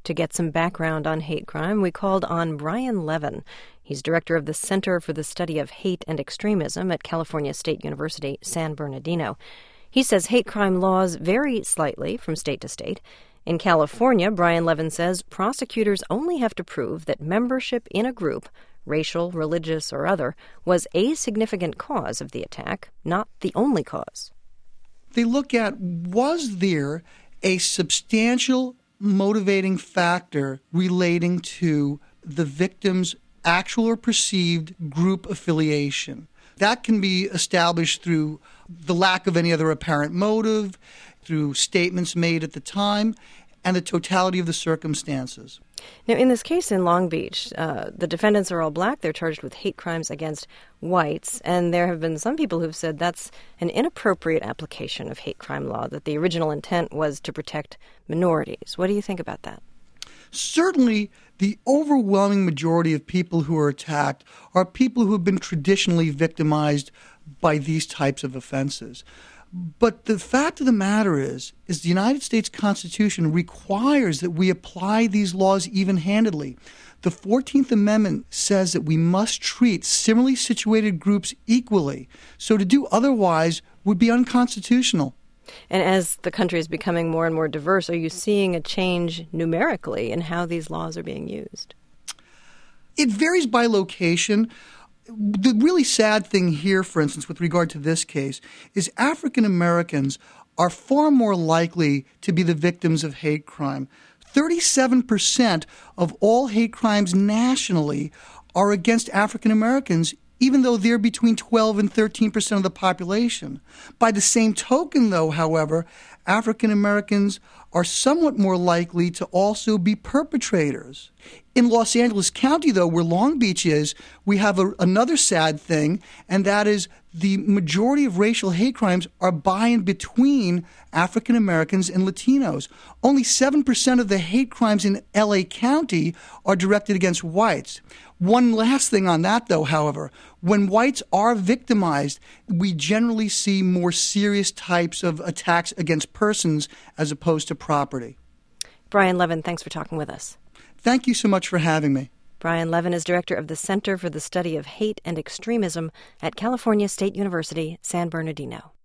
To get some background on hate crime, we called on Brian Levin. He's director of the Center for the Study of Hate and Extremism at California State University, San Bernardino. He says hate crime laws vary slightly from state to state. In California, Brian Levin says prosecutors only have to prove that membership in a group, racial, religious, or other, was a significant cause of the attack, not the only cause. They look at, was there a substantial motivating factor relating to the victim's actual or perceived group affiliation? That can be established through the lack of any other apparent motive, through statements made at the time, and the totality of the circumstances. Now, in this case in Long Beach, the defendants are all black. They're charged with hate crimes against whites, and there have been some people who've said that's an inappropriate application of hate crime law, that the original intent was to protect minorities. What do you think about that? Certainly, the overwhelming majority of people who are attacked are people who have been traditionally victimized by these types of offenses. But the fact of the matter is the United States Constitution requires that we apply these laws even-handedly. The 14th Amendment says that we must treat similarly situated groups equally. So to do otherwise would be unconstitutional. And as the country is becoming more and more diverse, are you seeing a change numerically in how these laws are being used? It varies by location. The really sad thing here, for instance, with regard to this case, is African Americans are far more likely to be the victims of hate crime. 37% of all hate crimes nationally are against African Americans, even though they're between 12 and 13% of the population. By the same token, though, however, African Americans are somewhat more likely to also be perpetrators. In Los Angeles County, though, where Long Beach is, we have another sad thing, and that is the majority of racial hate crimes are by and between African Americans and Latinos. Only 7% of the hate crimes in L.A. County are directed against whites. One last thing on that, though, however, when whites are victimized, we generally see more serious types of attacks against persons as opposed to property. Brian Levin, thanks for talking with us. Thank you so much for having me. Brian Levin is director of the Center for the Study of Hate and Extremism at California State University, San Bernardino.